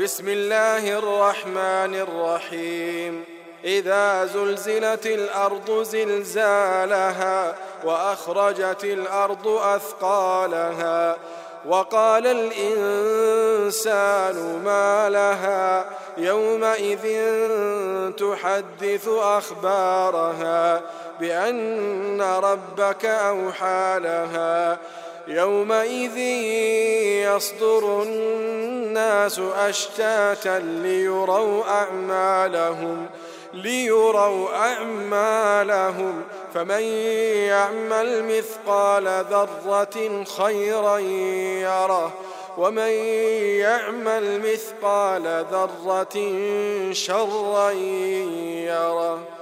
بسم الله الرحمن الرحيم. إذا زلزلت الأرض زلزالها وأخرجت الأرض أثقالها وقال الإنسان ما لها يومئذ تحدث أخبارها بأن ربك أوحى لها يومئذ يصدر الناس أشتاتا ليروا أعمالهم فمن يعمل مثقال ذرة خيرا يره ومن يعمل مثقال ذرة شرا يره.